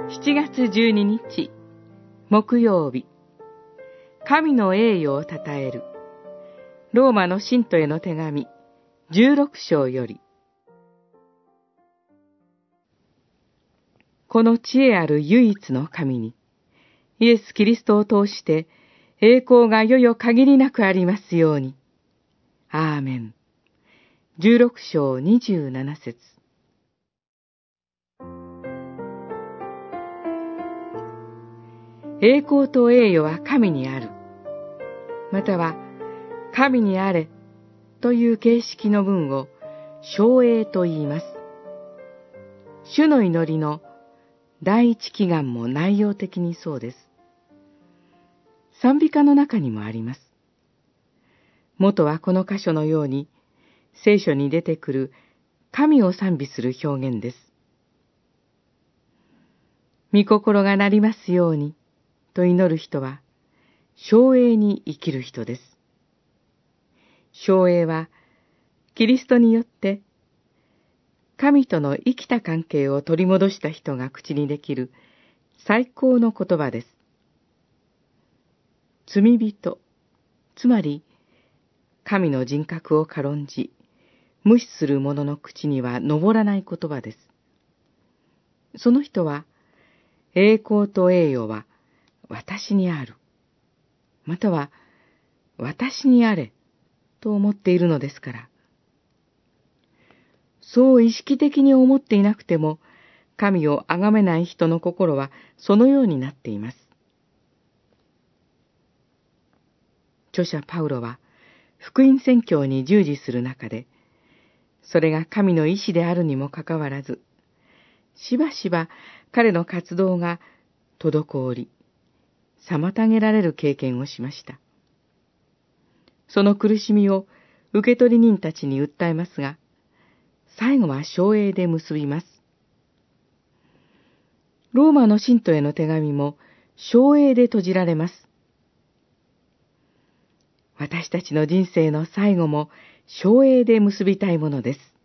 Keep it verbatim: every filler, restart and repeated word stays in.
しちがつじゅうににち、木曜日、神の栄誉をたたえる、ローマの信徒への手紙、じゅうろくしょうより。この知恵ある唯一の神に、イエス・キリストを通して栄光がよよ限りなくありますように。アーメン。じゅうろくしょうにじゅうななせつ。栄光と栄誉は神にある。または、神にあれという形式の文を称栄と言います。主の祈りの第一祈願も内容的にそうです。賛美歌の中にもあります。元はこの箇所のように、聖書に出てくる神を賛美する表現です。御心がなりますようにと祈る人は、称栄に生きる人です。称栄は、キリストによって、神との生きた関係を取り戻した人が口にできる最高の言葉です。罪人、つまり、神の人格を軽んじ、無視する者の口には上らない言葉です。その人は、栄光と栄誉は私にある。または、私にあれ、と思っているのですから。そう意識的に思っていなくても、神を崇めない人の心はそのようになっています。著者パウロは、福音宣教に従事する中で、それが神の意志であるにもかかわらず、しばしば彼の活動が滞り、妨げられる経験をしました。その苦しみを受取人たちに訴えますが、最後は称栄で結びます。ローマの信徒への手紙も称栄で閉じられます。私たちの人生の最後も称栄で結びたいものです。